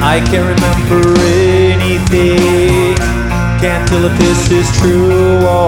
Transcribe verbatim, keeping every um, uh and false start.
I can't remember anything. Can't tell if this is true or